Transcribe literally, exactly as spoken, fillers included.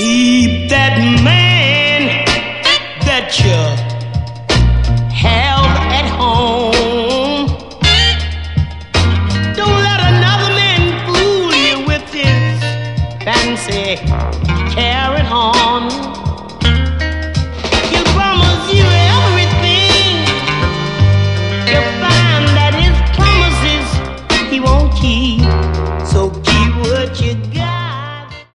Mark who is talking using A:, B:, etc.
A: Keep that man that you have at home. Don't let another man fool you with his fancy carrying on.